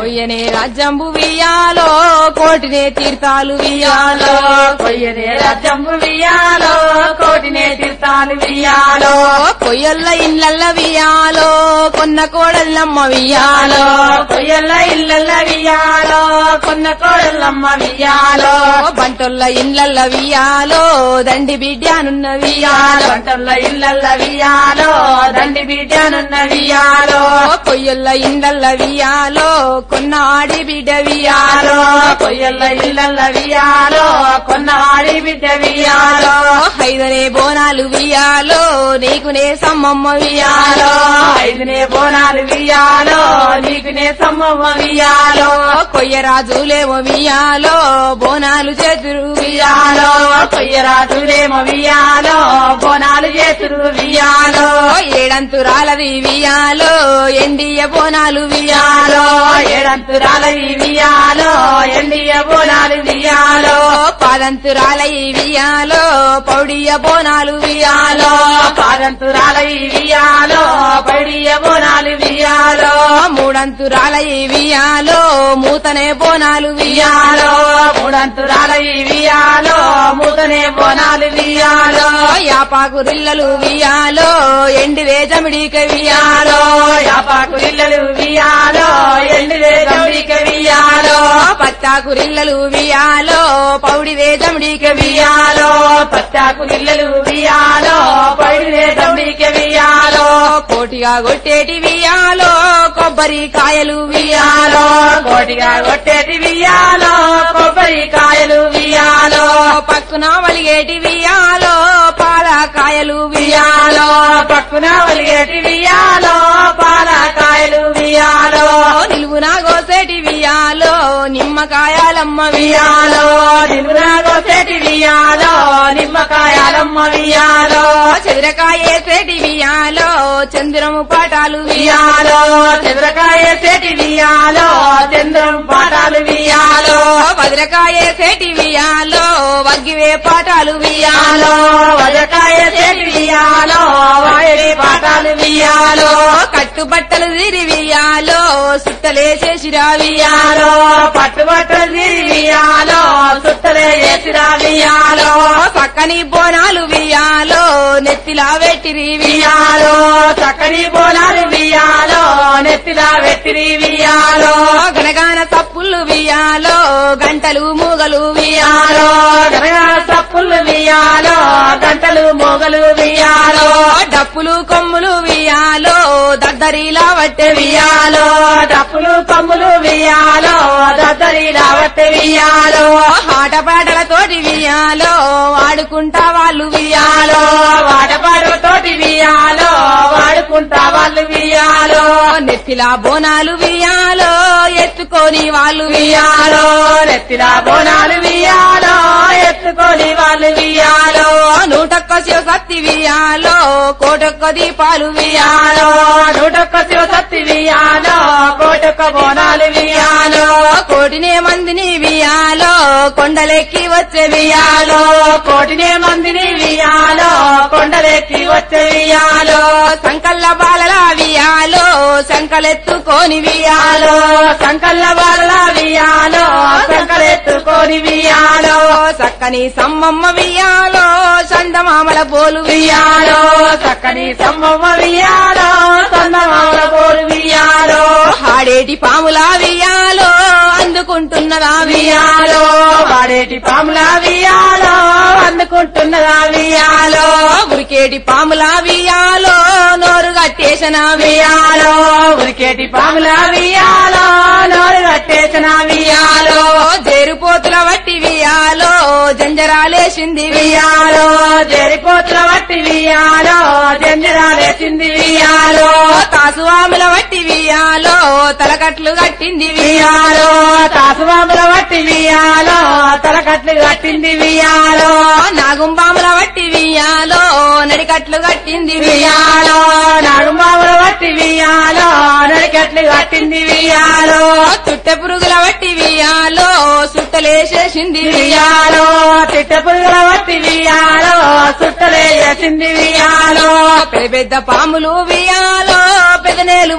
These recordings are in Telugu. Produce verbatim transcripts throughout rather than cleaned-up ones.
కొయ్యనే రాజ్యంబు వియాలో కోటినే తీర్థాలు వియాలో కొయ్యనే రాజ్యంబు వియాలో కోటినే తీర్థాలు వియాలో కొయ్యల్ల ఇళ్ళల్ల వియాలో కొన్న కోడల్లమ్మ వియాలో కొయ్యల్ల ఇళ్ళల్ల వియాలో కొన్న కోడల్లమ్మ వియాలో బంటొల్ల ఇళ్ళల్ల వియాలో దండి బిడ్డానున్న వియాలో బంటొల్ల ఇళ్ళల్ల వియాలో దండి బిడ్డనున్న వియాలో కొయ్యల్ల ఇళ్ళల్ల వియాలో కొన్న ఆడి బిడ్డ వియాలో కొయ్యల్ల ఇళ్ళల్ల వియాలో కొన్న ఆడి బిడ్డ వియాలో ఐదనే బోనాలు వియాలో నీకునే సమ్మమ్మ వియాలో ఐదునే బోనాలు వియాలో నీకునే సమ్మమ్మ వియాలో కొయ్యరాజులేమో వియాలో బోనాలు చేతురు వియాలో కొయ్యరాజులేమో వియాలో బోనాలు చేతురు వియాలో ఏడంతురాలది వియాలో ఎండియ బోనాలు వియాలో ఏడంతురాల వియాలో ఎండియ బోనాలు వియాలో పాదంతురాల వియాలో పౌడియ బోనాలు వియాలో పాదంతురాల వియాలో పడియ బోనాలు వియాలో మూడంతురాల వియాలో మూతనే బోనాలు వియాలో మూడంతురాల వియాలో మూతనే బోనాలు వియాలో యాపాకు రిల్లలు వియాలో ఎండివే జమిడిక వియాలో యాపాకు ఇళ్ళలు వియాలో ఎండివే జమిడిక వియాలో పత్తాకు రిల్లలు వియాలో పౌడివే జమిడిక వియాలో పత్తాకు ఇళ్ళలు వియాలో పడివే జమిడిక వియాలో కోటిగా కొట్టేటి వియాలో కొబ్బరి కాయలు వియాలో కోటిగా కొట్టేటి వియాలో కొబ్బరి కాయలు వియాలో పక్కున వలిగేటి వియాలో పాల కాయలు వియాలో పక్కున వలిగేటి వియాలో పాల కాయలు వియాలో నిలువున కోసేటి వియాలో నిమ్మకాయాలమ్మ వియాలో నిలువున కోసేటి వియాలో నిమ్మకాయాలమ్మ వియాలో చెదరకాయేసేటి వియాలో చంద్రము పాటాలు వియాలో చెదరకాయేసేటి వియాలో చంద్రం పాటాలు వియాలో వజ్రకాయేసేటి వియాలో వగ్గివే పాటాలు వియాలో వజ్రకాయేసేటి వియాలో వాయడి పాటాలు వియాలో కట్టుబట్టలు తిరి వియాలో సుట్టలేసేసిరా వియాలో పట్టుబట్టలు తిరి వియాలో సుట్టలే చేసిరా వియాలో పక్కని బోనాలు వియాలో నెత్తిలా వెట్టిరి వియాలో చక్కని బోనాలు వియాలో నెత్తిలా వెట్టిరి వియాలో గనగాన తప్పులు వియాలో గంటలు మూగలు వియాలో గనగాన తప్పులు వియాలో గంటలు మూగలు వియాలో డప్పులు కొమ్ములు వియాలో దద్దరిలా వట్టె వియాలో డప్పులు కొమ్ములు వియాలో దద్దరిలా వట్టె వియాలో ఆటపాటలతోటి వియాలో ఆడుకుంటా వాళ్ళు వియాలో వాటపాటలతోటి వియాలో వాడుకుంటా వాళ్ళు వియాలో నెత్తిలా బోనాలు వియాలో ఎత్తుకొని వాళ్ళు వియాలో నెత్తిలా బోనాలు వియాలో ఎత్తుకొని వాళ్ళు వియాలో నూటొక్క శివసత్తి వియాలో కోటొక్క దీపాలు వియాలో నూటొక్క శివసత్తి వియాలో కోటొక్క బోనాలు వియాలో కోటినే మందిని వియాలో కొండలెక్కి వచ్చే వియాలో కోటినే మందిని వియాలో కొండలెక్కి వచ్చే వియాలో సంకల్ల బాలల వియాలో సంకలెత్తుకొని వియాలో సంకల్ల బాలల వియాలో సంకలెత్తుకొని వియాలో చక్కని సమ్మమ్మ వియాలో చందమామల పోలు వియాలో చక్కని సమ్మమ్మ వియాలో చందమామల పోలు వియాలో ఆడేటి పాముల వియాలో అందుకుంటున్నదా వియాలో వాడేటి పాముల వియాలో అందుకుంటున్నదా వియాలో ఉరికేటి పాముల వియాలో నోరు కట్టేసిన వియాలో ఉరికేటి పాముల వియాలో నోరు కట్టేసిన వియాలో జేరుపోతుల వట్టి వియాలో జంజరాలేసింది వియాలో జరిపోతుల వట్టి వియాలో జంజరాలేసింది వియాలో తాసువాముల వట్టి వియాలో తలకట్లు కట్టింది వియాలో తాసువాముల వట్టి వియాలో తలకట్లు కట్టింది వియాలో నాగుంబాముల వట్టి వియాలో నడికట్లు కట్టింది వియాలో నాగుంబాముల వట్టి వియాలో నడికట్లు కట్టింది వియాలో చుట్టె పురుగుల వట్టి వియాలో సుట్టలేసేసింది వియాలో చిట్ట పురుగుల వట్టి వియాలో సుట్టలే చేసింది వియాలో పెద్ద పెద్ద పాములు వియాలో పెదనేలు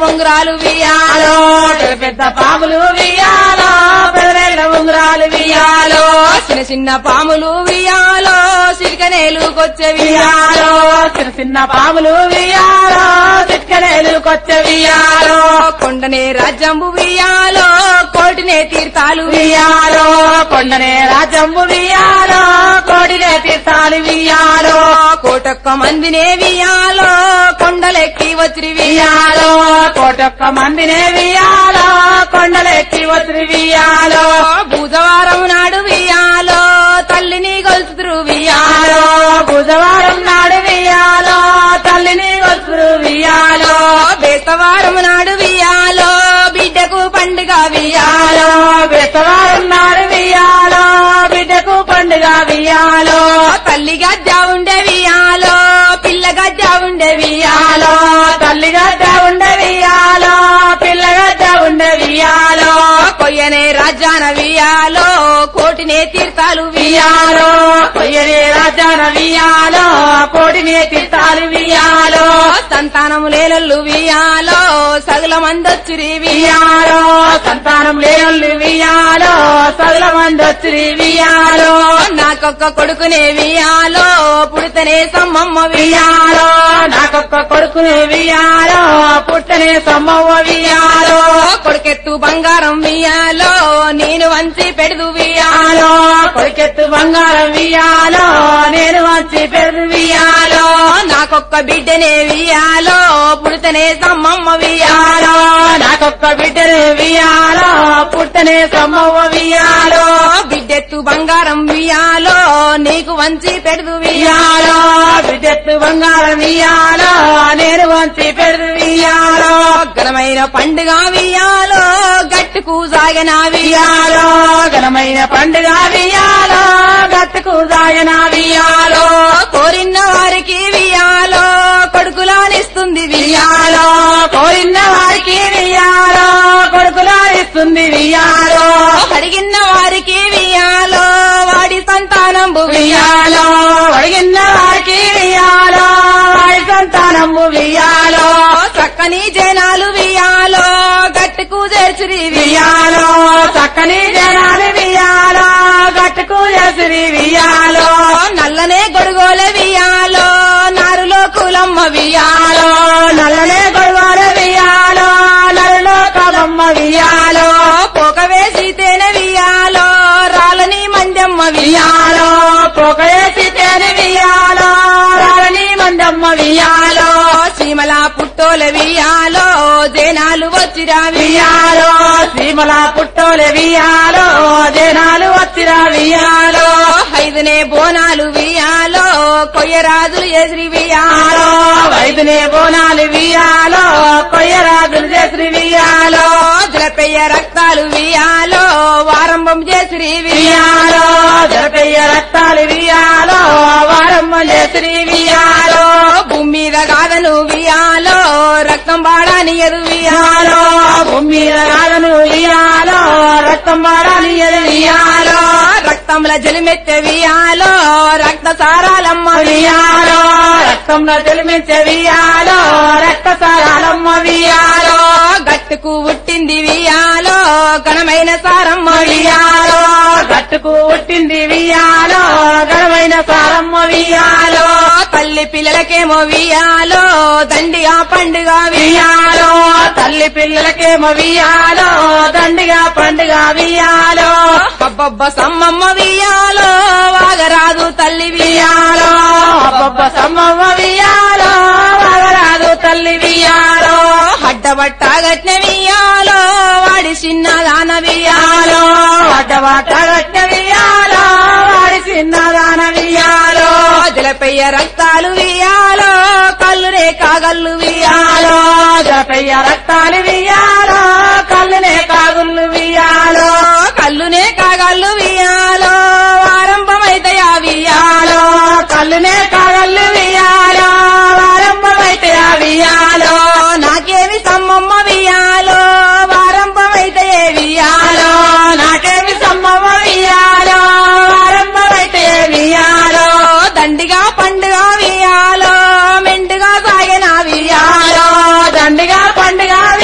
ఉంగరాలు వియాలో పెద్ద పెద్ద పాములు వియాలో పెదరెళ్ళ ఉంగరాలు వియాలో చిన్న చిన్న పాములు వియాలో సిరికనేలుకొచ్చే వియాలో చిన్న చిన్న పాములు వియాలో చిట్కనేలుకొచ్చే వియాలో కొండనే రాజ్యంబు వియాలో కోటినే తీర్థాలు వియాలో కొండనే రాజంబు వియాలో కోడినే తీర్థాలు వియాలో కోటొక్క మందినే వియాలో కొండలెక్కి వచ్చి వియాలో కోటొక్క మందినే వియాలో కొండలెక్కి వచ్చి వియాలో బుధవారం నాడు వియాలో తల్లిని గొలుతురు వియాలో బుధవారం నాడు వియాలో తల్లిని వచ్చురు వియాలో బేస్తవారం నాడు వియాలో బిడ్డకు పండుగ వియాలో బెస్తవారం నాడు వియాలో బిడ్డకు పండుగ వియాలో తల్లి గజ్జ ఉండే వియాలో పిల్ల గజ్జ ఉండే వియాలో తల్లి గడ్డ ఉండే వియాలో పిల్ల గడ్డ ఉండే వియాలో కొయ్యనే రాజాన వియాలో కోటినే తీర్థాలు వియాలో కొయ్యనే రాజాన వియాలో కోడినే తీర్థాలు వియాలో సంతానము లేనల్లు వియాలో సగుల మందొచ్చిరి వియాలో సంతానం లేనల్లు వియాలో సగల మంది వచ్చి వియాలో నాకొక్క కొడుకునే వియాలో పుడితనే సమ్మమ్మ వియాలో నాకొక్క కొడుకునే వియాలో పుట్టనే సమ్మవ్వ వియాలో కొడుకెత్తు బంగారం వియాలో నేను వంచి పెడుదు వియాలో కొడుకెత్తు బంగారం వియాలో నేను వచ్చి పెరుగు వియాలో నాకొక్క బిడ్డనే వియాలో పుడితనే సమ్మమ్మ వియాలో నాకొక్క బిడ్డనే వియాలో పుట్టనే సమ్మవ్వ వియాలో బిడ్డెత్తు బంగారం వియాలో నీకు వంచి పెడుదు వియాలో బిడ్డెత్తు బంగారం వియాలో నేను వంచి పెరుగు వియాలో ఘనమైన పండుగ వియాలో గట్టుకు సాగన వియాలో ఘనమైన పండుగ వియాలో గట్టుకు సాగన వియాలో కోరిన వారికి వియాలో కొడుకులానిస్తుంది వియాలో కోరిన వారికి వియాలో కొడుకులా ఇస్తుంది వియాలో అడిగిన వారికి వియాలో వాడి సంతానంబు వియాలో అడిగిన వారికి వియాలో వాడి సంతానము వియాలో చక్కని జనాలు వియాలో గట్టుకు చేర్చిరి వియాలో చక్కని జనాలు వియాలో గట్టుకు ఎసిరి వియాలో నల్లనే గొడుగోలే వియాలో నారులో కులమ్మ వియాలో నల్లనే గొడవల వియాలో నల్లలో కలమ్మ వియాలో పోక వేసి తేనె వియాలో రాలని మందమ్మ వియాలో వియాలో పొగేసి తేని వియాలో రాలని మందమ్మ వియాలో సీమల పుట్టోల వియాలో జనాలు వచ్చిరా వియాలో సీమల పుట్టోలే వియాలో జనాలు వచ్చిరా వియాలో ఐదునే బోనాలు వియాలో కొయ్యరాజులు ఎసిరి వియాలో వైద్యునే బోనాలు వియాలో కొయ్యరాజులు చేసి వియాలో జలపెయ్య రక్తాలు వియాలో వారంభం చేసిరి వియాలో జరపయ్య రక్తాలు వియాలో వారమ్మ చేసి వియాలో భూమి మీద కాదను వియాలో రక్తం బాడాని ఎదు వియాలో భూమి మీద రాగను వియాలో రక్తం మారాలి వియాలో రక్తంలో జలిమెత్తే వియాలో రక్త సారాలమ్మ వియాలో రక్తంలో తెలిమించే వియాలో రక్త సారాలమ్మ వియాలో గట్టుకు పుట్టింది వియాలో ఘనమైన సారమ్మ వియాలో గట్టుకు పుట్టింది వియాలో ఘనమైన సారమ్మ వియాలో తల్లి పిల్లలకేమో వియాలో దండిగా పండుగ వియాలో తల్లి పిల్లలకేమో వియాలో దండిగా పండుగ వియాలో అబ్బబ్బ సమ్మమ్మ వియాలో వాగరాదు తల్లి వియాలో అబ్బబ్బ సమ్మవ్వ వియాలో వగరాదు తల్లి వియాలో అడ్డబట్ట గట్న వియాలో వాడి చిన్నదాన వియాలో వియాలో అడ్డవాట గట్ట వియాలో వాడి చిన్నదాన వియాలో జలపెయ్య రక్తాలు వియాలో కల్లునే కాగల్లు వియాలో వియాలో జపయ్య రక్తాలు వియాలో కళ్ళునే కాగుళ్ళు వియాలో కల్లునే కాగల్లు వియాలో వారంభమైతయా వియాలో కళ్ళునే కాగళ్ళు వియాలో వారంభమైతే ఆ వియాలో నాకేమి సమ్మమ్మ వియాలో వారంభమైతే వియాలో నాకేమి సమ్మవ వియాలో వారంభమైతే వియాలో దండిగా పండుగ వియాలో మెండుగా సాగిన వియాలో దండిగా పండుగ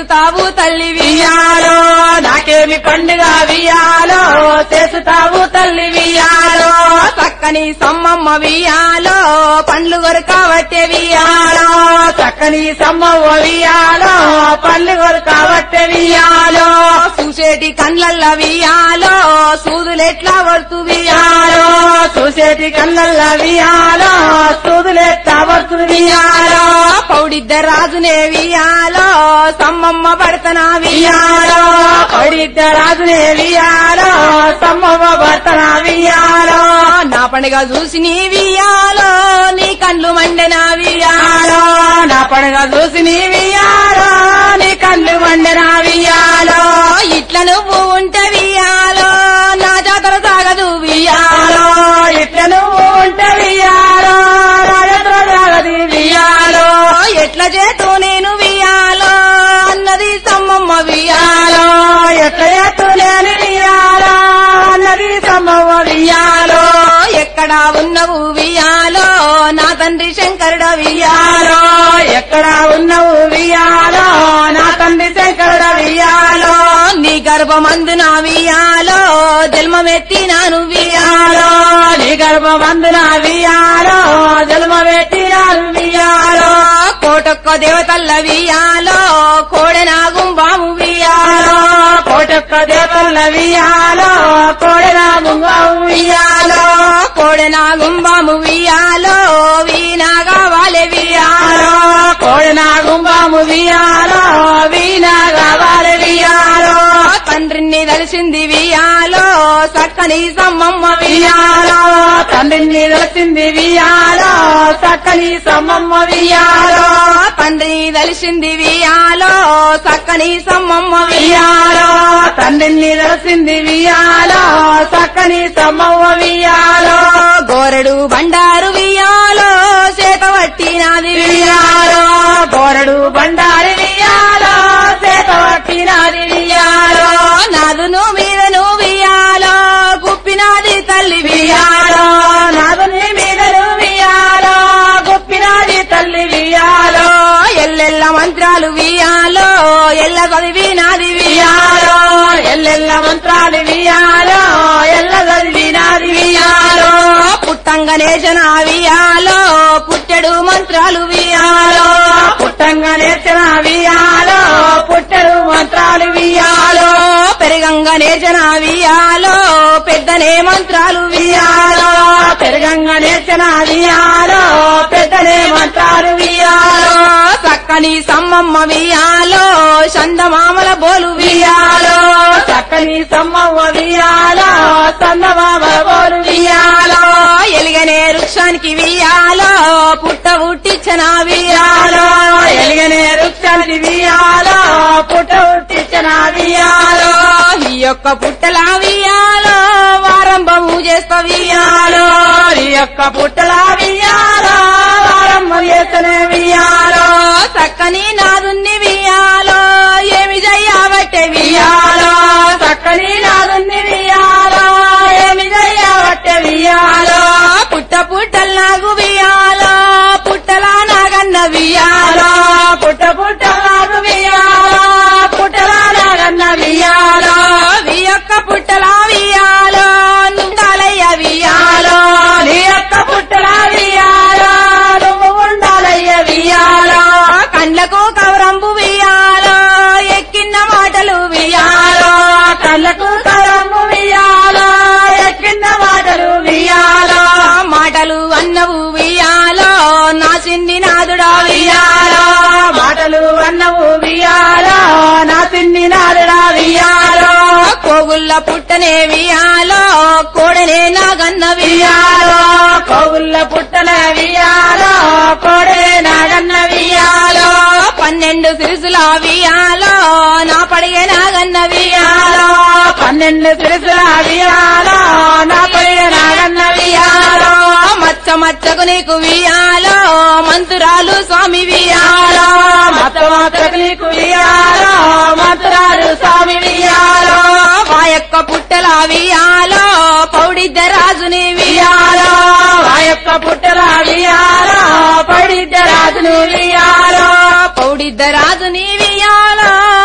చేసుతావు తల్లి వియాలో నాకేమి పండుగ వియాలో చేసుతావు తల్లి వియాలో చక్కని సమ్మమ్మ వియాలో పండ్లు కొరకబట్టే వియాలో చక్కని సమ్మవ్వ వియాలో పళ్ళు కొరకబట్టే వియాలో చూసేటి కండ్లల్ల వియాలో సూదులెట్లా పడుతు వియాలో చూసేటి కళ్ళల్ల వియాలో సూదులెట్లా పడుతు వియాలో పౌడిద్ద రాజునే వియాలో సమ్మమ్మ పడతనా వియాలో పడిద్ద రాజునే వియాలో సమ్మవ్వ భర్తన వియాలో నా పండుగ చూసి నీ వియాలో నీ కండ్లు మండెనా వియాలో నా పండుగ చూసి నీ వియాలో నీ కళ్ళు మండెన వియాలో ఇట్ల నువ్వు ఉంటే వియాలో నా జాతర సాగదు వియాలో ఇట్ల నువ్వు ఉంటే వియాలో రాజత్ర జాగది వియాలో ఎట్ల చేతు నేను వియాలో అన్నది సమ్మమ్మ వియాలో ఎట్ల ఎత్తు లేని వియాలో అన్నది సమ్మవ్వ వియాలో ఎక్కడ ఉన్నవు వియాలో నా తండ్రి శంకరుడ వియాలో ఎక్కడ ఉన్నవు వియాలో నా తండ్రి శంకరుడ వియాలో నీ గర్భమందున వియాలో జన్మమెత్తినాను వియాలో నీ గర్భమందున వియాలో జన్మ పెట్టినాను వియాలో కోటొక్క దేవతల్ల వియాలో కోడెనాగుంబాము వియాలో కోటొక్క దేవతల వియాలో కోడెనా ముంగావు వియాలో కోడెనాగుంబాము వియాలో వీణాగా వాలే వియాలో కోడెనా గుంబాము వియాలో వీణా కావాలి వియాలో తండ్రిని తెలిసింది వియాలో చక్కని సమ్మమ్మ వియాలో తండ్రిని తెలిసింది వియాలో చక్కని సమ్మమ్మ వియాలో తండ్రి తెలిసింది వియాలో చక్కని సమ్మమ్మ వియాలో తండ్రిని తెలిసింది వియాలో చక్కని సమ్మవ్వ వియాలో గోరెడు బండారు వియాలో చేత పట్టినది వియాలో బోరడు బండారి వియాలో చేత పట్టినది వియాలో నాదును మీదను వియాలో గుప్పినాది తల్లి వియాలో నాదుని మీదను వియాలో గొప్పినాది తల్లి వియాలో ఎల్లెల్ల మంత్రాలు వియాలో ఎల్ల చదివినాది వియాలో ఎల్లెల్ల మంత్రాలు వియాలో ఎల్ల చదివినాది వియాలో పుట్టంగనే జన వియాలో పుట్టెడు మంత్రాలు వియాలో పుట్టంగా నేర్చిన వియాలో పుట్టడు మంత్రాలు వియాలో పెరగంగనే జన వియాలో పెద్దనే మంత్రాలు వియాలో పెరగంగా నేర్చిన వియాలో పెద్దనే మంత్రాలు వియాలో చక్కని సమ్మమ్మ వియాలో చందమామల బోలు వియాలో చక్కని సమ్మవ్వ వియాలో చందమామ బోరు వియాలో ఎలిగనే వృక్షానికి వియాలో పుట్ట ఉట్టించిన వియాలో ఎలిగనే వృక్షానికి వియాలో పుట్ట ఉట్టించిన వియాలో ఈ యొక్క పుట్టల వియాలో వారంభము చేస్తా వియాలో ఈ యొక్క పుట్టల వియాలో వారమ్మ చేతనే వియాలో చక్కని నాదున్ని వియాలో ఏమి చెయ్యబట్టే వియాలో చక్కని నాదుని వియాలో ఏమి చెయ్యబట్టే వియాలో పుట్ట పుట్టల నాగు వియాలో పుట్టల నాగన్న వియాలో పుట్ట పుట్ట నాగు వియాలో పుట్టల నాగన్న వియాలో నీ యొక్క పుట్టల వియాలో నుండాలయ్య వియాలో నీ యొక్క పుట్టల వియాలో నువ్వు ఉండాలయ్య వియాలో కండ్లకు కవరంబు వియాలో ఎక్కిన మాటలు వియాలో కళ్ళకు కరము వియాలో ఎక్కిన మాటలు వియాలో మాటలు అన్నవు వియాలో నా సింది నాదుడా వియాలో మాటలు అన్నవు వియాలో నా తిన్ని నాడుడా వియాలో కోగుల్ల పుట్టనే వియాలో కోడనే నాగన్న వియాలో కోగుల్ల పుట్టన వియాలో కోడే నాగన్న వియాలో పన్నెండు సిరుసుల వియాలో నా పడిగే నాగన్న వియాలో పన్నెండు సిరుసుల వియాలో నా పడిగ నాగన్న వియాలో మచ్చ మచ్చకు నీకు వియాలో మంతురాలు స్వామి వియాలో మత మాతకు నీకు వియాలో మంత్రాలు స్వామి వియాలో మా యొక్క పుట్టల వియాలో పౌడిద్ద రాజుని వియాలో ఆ యొక్క పుట్టల వియాలో పడిద్ద రాజును వియాలో పౌడిద్ద రాజుని వియాలో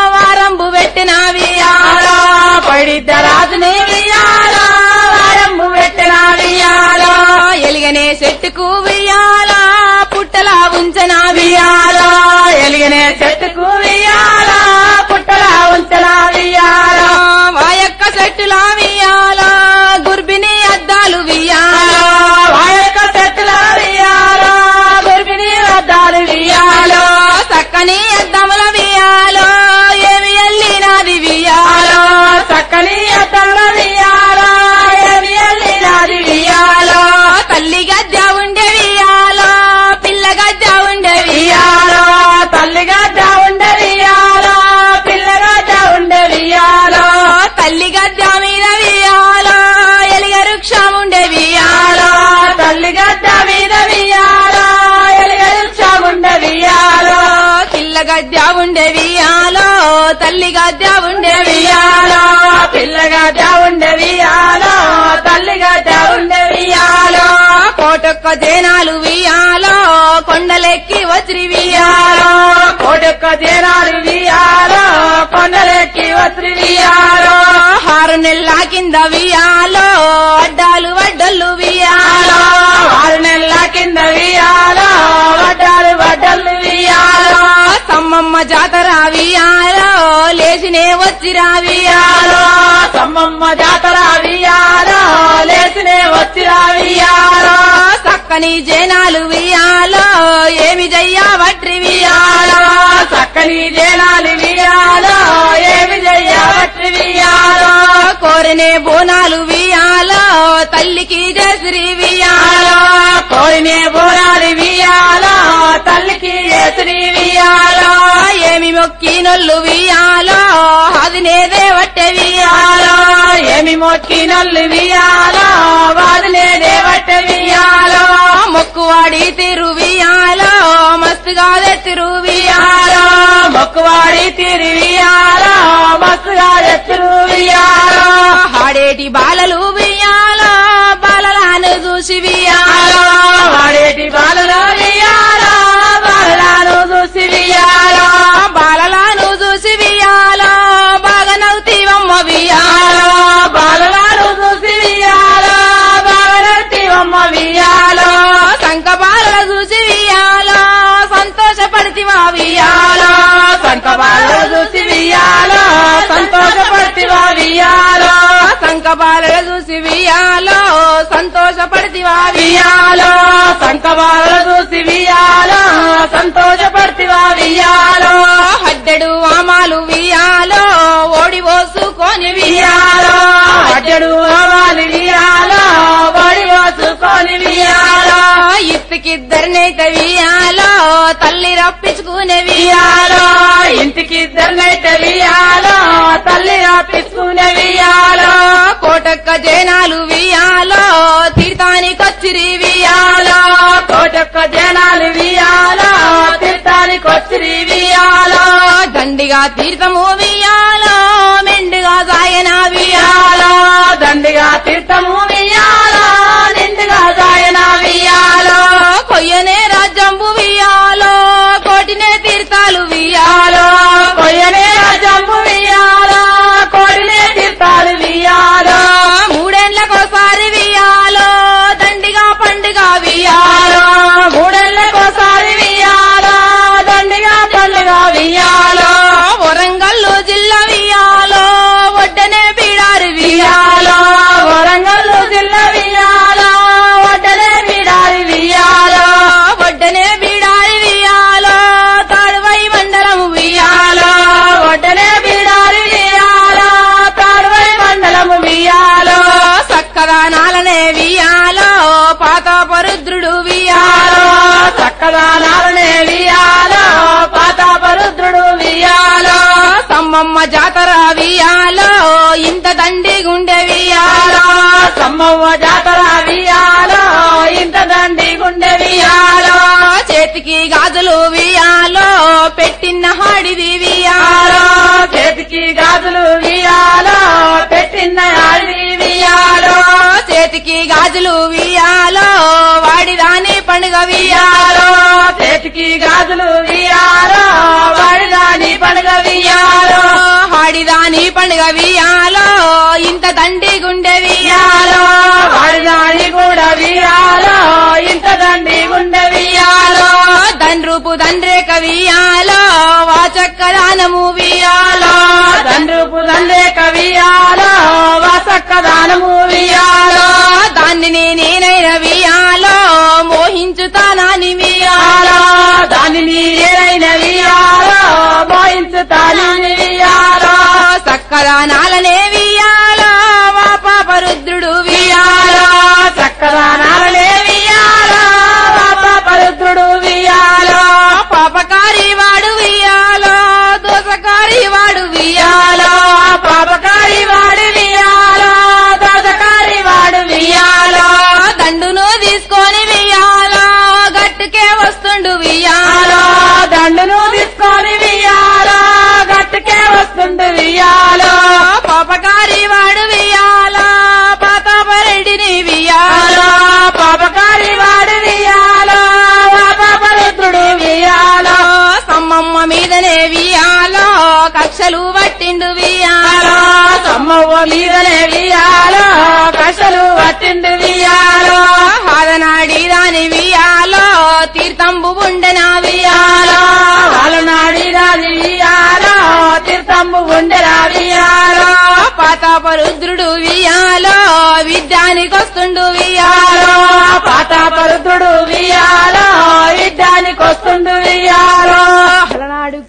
సిద్ధరాజుని వియాలో వారంబు పెట్టిన వియాలో ఎలిగనే చెట్టుకు వియాలా పుట్టలా ఉంచన వియాలో ఎలిగనే చెట్టుకు వియాలో పుట్టలా ఉంచన వియాలో వాయక్క చెట్టులా వియాలా గుర్బిని అద్దాలు వియాలో వాయక్క చెట్టుల వియాలో గుర్బిని అద్దాలు వియాలో చక్కని అద్దముల వియాలో ఏమి ఎల్లినాది వియాలో చక్కని అద్దంలో వియాలో ఏమి ఎల్లినాది వియాలో తల్లి గద్ద ఉండే వియాలో పిల్ల గద్ద ఉండే వియాలో తల్లి గద్ద ఉండే వియాలో పిల్ల గద్ద ఉండే వియాలో తల్లి గద్ద మీద వియాలో ఎలిగ వృక్షం ఉండే వియాలో తల్లి గద్ద మీద వియాలో ఎలిగ వృక్షం ఉండే వియాలో పిల్ల గద్ద ఉండే వియాలో తల్లి గద్ద ఉండే వియాలో పిల్ల గద్ద ఉండే వియాలో తల్లి గద్ద ఉండే వియాలో కోటొక్క జనాలు వియాలో కొండలెక్కి వచ్చి వియాలో కోటొక్క జనాలు వియాలో కొండలెక్కి వచ్చి వియాలో ఆరు నెలల కింద వియాలో అడ్డాలు వడ్డలు వియాలో ఆరు నెలల కింద వియాలో వడ్డాలు వడ్డలు వియాలో సమ్మమ్మ జాతర వియాలో లేచినే వచ్చిరా వియాలో సమ్మమ్మ జాతర వియాలో లేచినే వచ్చిరా వియాలో చక్కని జనాలు వియాలో ఏమి జయ్యా వట్రి వియాలో చక్కని జనాలు వియాలో ఏమి చెయ్యవట్రి వియాలో కోరనే బోనాలు వియాలో తల్లికి జశ్రీ వియాలో కోరినే బోనాలు వియాలో తల్లికి ఎసిరి వియాలో ఏమి మొక్కి నొల్లు వియాలో అది నేదే వట్టె వియాలో ఏమి మొక్కి నల్లు వియాలో వాదినే దేవట్ట వియాలో మొక్కువాడి తిరు వియాలో మస్తుగా తిరు వియాలో మొక్కువాడి తిరి వియాలో మస్తుగా ఎత్తురు వియాలో ఆడేటి బాలలు వియాలో బాలలాను చూసి వియాలో వాడేటి బాలలో వియాలో బాలను చూసి వియాలో బాలలాను చూసి వియాలో బాగా నవ్వుతీవమ్మ వియాలో బాలను చూసి వియాలో బాలనమ్మ వియాలో సంక బాలల చూసి వియాలో సంతోషపడితివా వియాలో సంత బాలను చూసి వియాలో సంతోషపడితివా వియాలో సంక బాలల చూసి వియాలో సంతోషపడితివా వియాలో సంత బాలను చూసి వియాలో సంతోషపడితివా వియాలో హడ్డెడు వామాలు వియాలో ఓడి పోసుకొని వియాలో అడ్డడు అవాలి వియాలో బడి పోసుకొని వియాలో ఇప్పకిద్దరినైతే వియాలో తల్లి రప్పించుకునే వియాలో ఇంటికి ఇద్దరినైతే వియాలో తల్లి రాపించుకునే వియాలో కోటక్క జనాలు వియాలో తీర్థానికొచ్చిరి వియాలో కోటొక్క జనాలు వియాలో తీర్థానికొచ్చిరి వియాలో దండిగా తీర్థము వియాలో మెండుగా సాయన వియాలో దండిగా తీర్థము వియాలో నిండుగా సాయన వియాలో కొయ్యనే రాజ్యంబు వియాలో కోటినే తీర్థాలు వియాలో కొయ్యనే జంపు వియాలో కోడినే తీర్థాలు వియాలో మూడేళ్లకోసారి వియాలో దండిగా పండుగ వియాలో మూడేళ్లకోసారి వియాలో దండిగా పండుగ వియాలో వరంగల్లు జిల్లా వియాలో ఒడ్డనే బీడారి వియాలో వరంగల్ జిల్లా వియాలో వడ్డనే బిడారి వియాలో ఒడ్డనే బీడారి వియాలో తాడువై మండలం వియాలో వడ్డనే బిడారి వియాలో తాడువై మండలము వియాలో చక్కగా నాలనే వియాలో పాత పరుద్రుడు వియాలో చక్కదానాలనే వియాలో పాతాపరుద్రుడు వియాలో సమ్మమ్మ జాతర వియాలో ఇంత దండి గుండె వియాలో సమ్మవ్వ జాతర వియాలో ఇంత దండి గుండె వియాలో చేతికి గాజులు వియాలో పెట్టిన హాడిది వియాలో చేతికి గాజులు వియాలో పెట్టిన ఆడి వియాలో చేతికి గాజులు వియాలో వాడిదాని పండుగ వియాలో చేతికి గాజులు వియాలో వాడిదాని పండుగ వియాలో హాడిదాని నీ పండుగ వియాలో ఇంత తండ్రి గుండె వియాలో వాడిదాని కూడా వియాలో ఇంత దండి గుండె వియాలో దండ్రుపు దండ్రేక వియాలో వాచక్కదానము వియాలో తండ్రుపు తండ్రే కవియాలో వాసక్క దానము వియాలో దాన్ని నేనైన వియాలో మోహించుతానాని వియాలో దాని నీరైన వియాలో మోయించుతానని వియాలో సక్కదానాలనే వియాలో వా పాప రుద్రుడు వియాలో చక్కదానాలనే వియాలో పరుద్రుడు వియాలో పాపకారి వాడు వియాలో దోసకారి వాడు వియాలో పాపకారి వాడు వియాలో దోసకారి వాడు వియాలో దండును తీసుకొని వియాలో గట్టుకే వస్తుండు వియాలో దండును తీసుకొని వియాలో గట్టుకే వస్తుంది వియాలో పాపకారి వాడు వియాలో పాతాపరెడ్డిని వియాలో పాపకారి వాడు వియాలో పరుద్రుడు వియాలో సమ్మమ్మ మీదనే వియాలో కక్షలు పట్టిండు వియాలో సమ్మవ్వ మీదనే వియాలో కషలు పట్టిండు వియాలో హాదనాడి దాని వియాలో తీర్థంబు ఉండెనా వియాలో వాళ్ళనాడి రాజి వియాలో తీర్థంబు ఉండెరా వియాలో పాతాపరుద్రుడు వియాలో విద్యానికొస్తుండు వియాలో పాతాపరుద్రుడు వియాలో యుద్ధానికి వస్తుండు వియాలో అలనాడు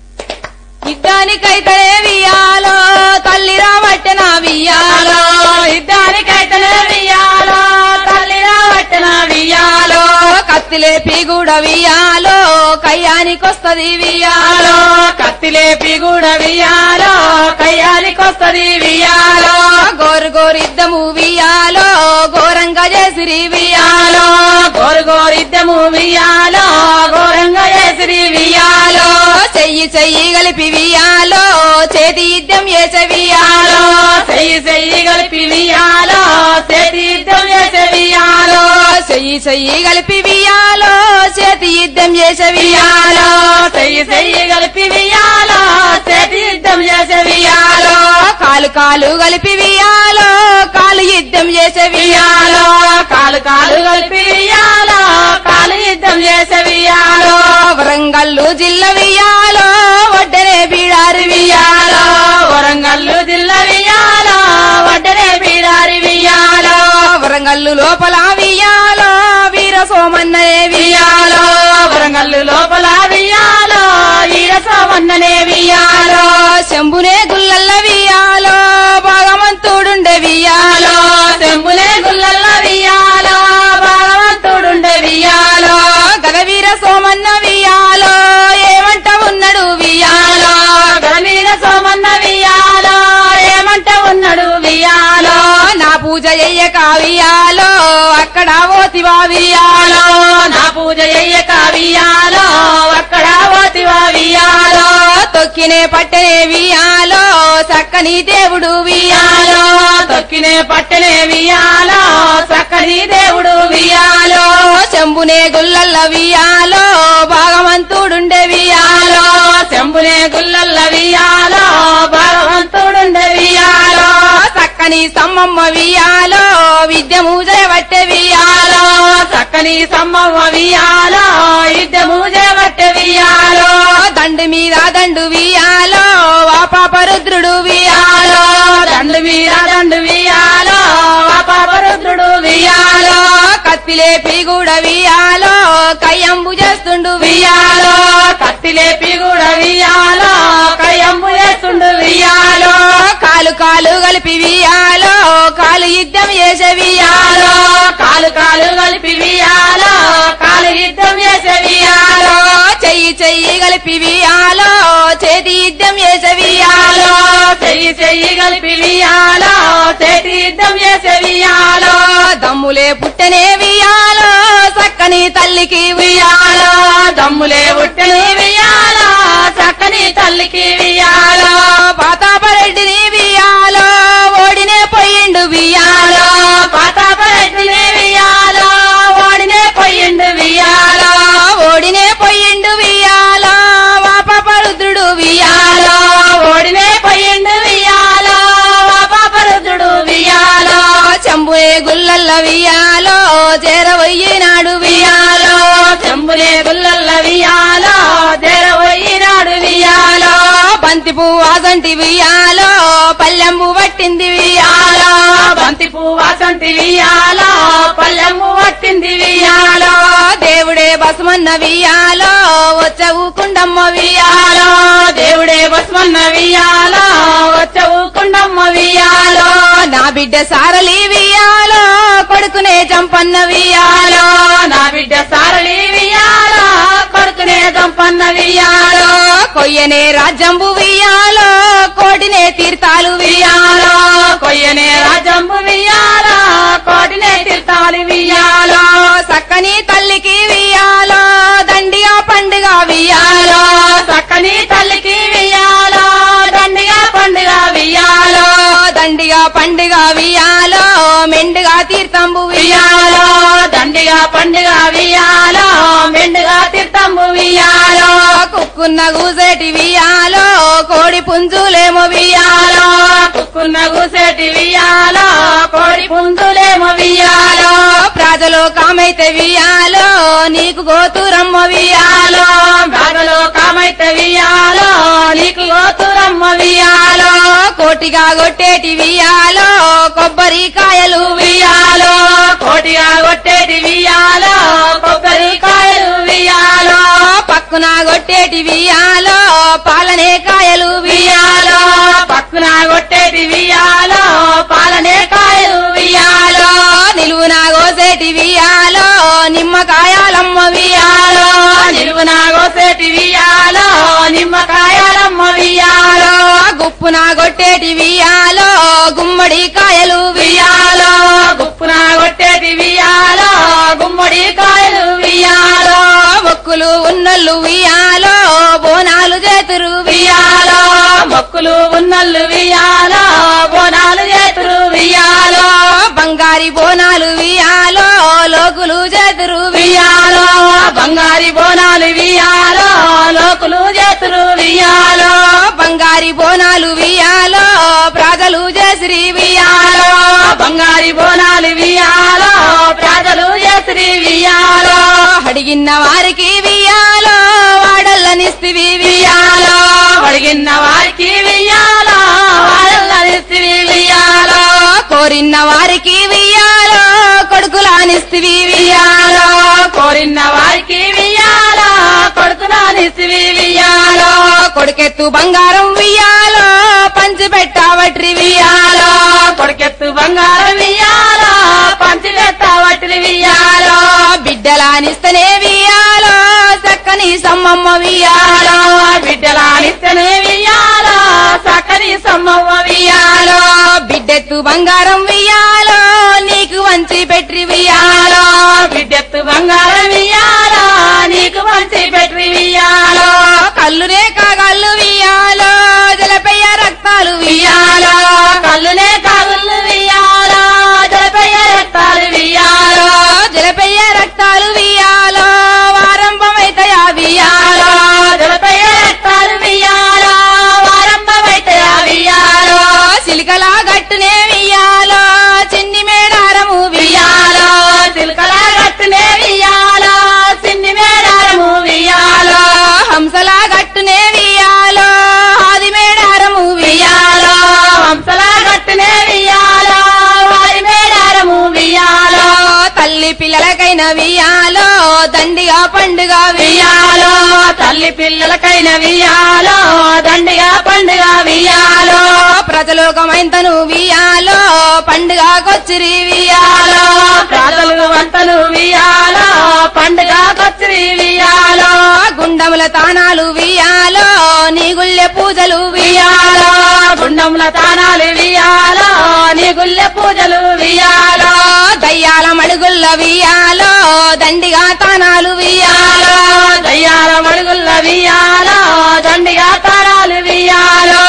యుద్ధానికైతనే వియాలో తల్లి రాబట్టెన వియాలో యుద్ధానికైతేనే వియాలో తల్లి రావట్టన వియాలో కత్తిలేపి కూడా వియాలో కయ్యానికొస్తది వియాలో కత్తిలేపి కూడా వియాలో కయ్యానికి వస్తది వియాలో గోరు గోరిద్దము వియాలో ఘోరంగా చేసిరి వియాలో గోరు గోరిద్దము వియాలో ఘోరంగా చేసిరి వియాలో చెయ్యి చెయ్యి కలిపి వియాలో చేతి యుద్ధం చేసే వియాలో చెయ్యి చెయ్యి కలిపి వియాలో చేతి యుద్ధం చేసే వియాలో చెయ్యి చెయ్యి కలిపి వియాలో చేతి యుద్ధం చేసే వియాలో చెయ్యి చెయ్యి కలిపి వియాలో చేతి యుద్ధం చేసే వియాలో కాలు కాలు కలిపి వియాలో కాలు యుద్ధం చేసే వియాలో కాలు కాలు కలిపి వియాలో కాలు యుద్ధం చేసే వియాలో వరంగల్లు జిల్లా వియాలో వడ్డనే బీడారు వియాలో వరంగల్లు జిల్లా వియాలో వడ్డనే బీడారి వియాలో వరంగల్లు లోపల వియాలో వీర సోమన్ననే వియాలో వరంగల్లు లోపల వియాలో ఈర సోమన్ననే వియాలో శంభునే గుల్లల్ల వియాలో భాగమంతుడుండే వియాలో శంభులే గుల్లల్ల వియాలో భగవంతుడుండే వియాలో గదవీర సోమన్న వియాలో ఏమంట ఉన్నాడు వియాలో గణమీర సోమన్న వియాలో ఏమంట ఉన్నాడు వియాలో నా పూజ చెయ్యక వియాలో అక్కడ ఓతివా వియాలో నా పూజ చెయ్యక వియాలో అక్కడ ఓతివా వియాలో తొక్కినే పట్టనే వియాలో చక్కని దేవుడు వియాలో తొక్కినే పట్టనే వియాలో చక్కని దేవుడు వియాలో శంభునే గుల్లల్ల వియాలో భాగవంతుడుండే వియాలో శంభునే గుల్లల్ల వియాలో భగవంతుడుండే వియాలో చక్కని సమ్మమ్మ వియాలో విద్యము జయబట్టే వియాలో చక్కని సమ్మవ్వ వియాలో యుద్ధము చేపట్టే వియాలో దండు మీద దండు వియాలో వా పాప రుద్రుడు వియాలో దండు వీర దండు వియాలో పాపరుద్రుడు వియాలో కత్తిలేపి కూడా వియాలో కయ్యంబు చేస్తుండు వియాలో కత్తిలేపి కూడా వియాలో కయ్యంబు చేస్తుండు వియాలో కాలు కాలు కలిపి వియాలో కాలు యుద్ధం చేసే వియాలో కాలు కాలు కలిపి వియాలో కాలు యుద్ధం చేసే వియాలో చెయ్యి చెయ్యి కలిపి వియాలో చేతి యుద్ధం చేసే వియాలో చెయ్యి చెయ్యి కలిపి వియాలో చేతి యుద్ధం చేసే వియాలో దమ్ములే పుట్టనే వియాలో చక్కని తల్లికి వియాలో దమ్ములే ఉట్టని వియాలో చక్కని తల్లికి వియాలో పాతాపరెడ్డిని వియాలో ఓడినే పోయిండు వియాలో పాతాపరెడ్డిని వియాలో ఓడినే పోయిండు వియాలో ఓడినే పోయిండు వియాలో వా పాప రుద్రుడు వియాలో ఓడినే పోయిండు వియాలో గుల్లల్ల వియాలో చేరవయ్యినాడు వియాలో చెంబులే గుల్లల్ల వియాలో తెరవయ్యినాడు వియాలో బంతి పువ్వాసంటి వియాలో పల్లెంబు పట్టింది వియాలో బంతి పువ్వాసంటి వియాలో పల్లెము పట్టింది వియాలో దేవుడే బసమన్న వియాలో వచ్చవు కుండమ్మ వియాలో దేవుడే బస్మన్న వియాలో వచ్చవు కుండమ్మ వియాలో నా బిడ్డ సారలి వియాలో కొడుకునే చంపన్న వియాలో నా బిడ్డ సారళి వియాలో కొడుకునే గంపన్న వియాలో కొయ్యనే రాజ్యంబు వియాలో కోటినే తీర్థాలు వియాలో కొయ్యనే రాజంబు వియాలో కోటినే తీర్థాలు వియాలో సక్కని తల్లికి వియాలో దండిగా పండుగ వియాలో చక్కని తల్లికి వియాలో దండిగా పండుగ వియాలో దండిగా పండుగ వియాలో మెండుగా తీర్థంబు వియాలో దండిగా పండుగ వియాలో మెండుగా తీర్థంబు వియాలో కుక్కున్న గూసేటి వియాలో కోడి పుంజులేమో వియాలో కుక్కున్న గుసేటి వియాలో కోడి పుంజులేమో వియాలో ప్రజలో కామైతే వియాలో నీకు గోతురమ్మ వియాలో బాగలో కామైతే వియాలో నీకు గోతురమ్మ వియాలో కోటిగా కొట్టేటి వియాలో కొబ్బరికాయలు వియాలో కోటిగా కొట్టేటి వియాలో కొబ్బరికాయలు వియాలో పక్కున కొట్టేటి వియాలో పాలనే కాయలు వియాలో పక్కన కొట్టేటి వియాలో పాలనే కాయలు వియాలో నిలువున కోసేటి వియాలో నిమ్మకాయాలమ్మ వియాలో నిలువున కోసేటి వియాలో నిమ్మకాయలమ్మ వియాలో గుప్పున కొట్టేటి వియాలో గుమ్మడి కాయలు వియాలో గుప్పున కొట్టేటి వియాలో గుమ్మడి కాయలు వియాలో మొక్కులు ఉన్నల్లు వియాలో బోనాలు చేతురు వియాలో మొక్కులు ఉన్నల్లు వియాలో బోనాలు చేతురు వియాలో బంగారి బోనాలు వియాలో లోకులు చేతురు వియాలో బంగారి బోనాలు వియాలో లోకులు చేతురు వియాలో బంగారి బోనాలు వియాలో ప్రజలు చేసిరి వియాలో బంగారి బోనాలు వియాలో ప్రజలు చేసిరి వియాలో అడిగిన వారికి వియాలో వాడల్లనిస్తివి వియాలో అడిగిన వారికి వియాలో వాళ్ళనిస్తివి వియాలో కోరిన వారికి వియాలో కొడుకులానిస్తివి వియాలో కోరిన వారికి వియాలో కొడుకునానిస్తివి వియాలో కొడుకెత్తు బంగారం వియాలో పంచి పెట్టావట్రి వియాలో కొడుకెత్తు బంగారం వియాలో పంచి పెట్టవట్రి వియాలో బిడ్డలానిస్తనే వియాలో చక్కని సమ్మమ్మ వియాలో బిడ్డలానిస్తేనే వియాలో చక్కని సమ్మవ్వ వియాలో బిడ్డెత్తు బంగారం వియాలో నీకు వంచి పెట్టి వియాలో బిడ్డెత్తు బంగారం వియాలో నీకు మంచి పెట్టి వియాలో కల్లునే కాగల్లు వియాలో జలపెయ్య రక్తాలు వియాలో కల్లునే కాగుళ్ళు వియాలో జలపయ్య రక్తాలు వియాలో జలపెయ్య రక్తాలు వియాలో వారంభమైతయా వియాలో జలపయ్య రక్తాలు వియాలో వారంభమైతే వియాలో చిలికలా గట్టునే వియాలో చిన్ని మేడారము వియాలో చిలకల గట్టునే వియాలో సిన్ని మేడారము వియాలో హంసలా గట్టునే వియాలో ఆది మేడారము వియాలో హంసల గట్టునే వియాలో వారి మేడారము వియాలో తల్లి పిల్లలకైన వియాలో దండిగా పండుగ వియాలో తల్లి పిల్లలకైన వియాలో దండిగా పండుగ వియాలో ప్రజలోకమైంతను వియాలో పండుగకొచ్చిరి వియాలో ప్రాతలు వంతలు వియాలో పండుగ కొచ్చిరి వియాలో గుండముల తానాలు వియాలో నీ గుళ్ళె పూజలు వియాలో గుండముల తానాలు వియాలో నీ గుళ్ళె పూజలు వియాలో దయ్యాల మడుగుల్ల వియాలో దండిగా తానాలు వియాలో దయ్యాల మడుగుల్ల వియాలో దండిగా తారాలు వియాలో